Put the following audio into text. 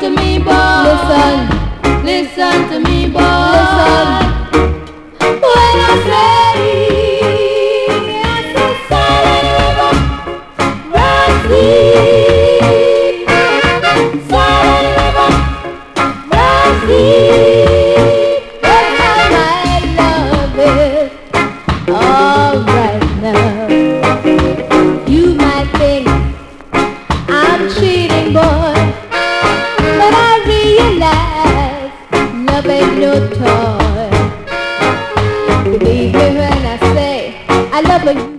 to me, boy. Listen, Listen to me, boy. listen. When I say I'm so silent river, run deep. Silent river, run deep. But how my love is alright now. You might think I'm cheating, boy, but I realize love ain't no toy. Believe me when I say I love you.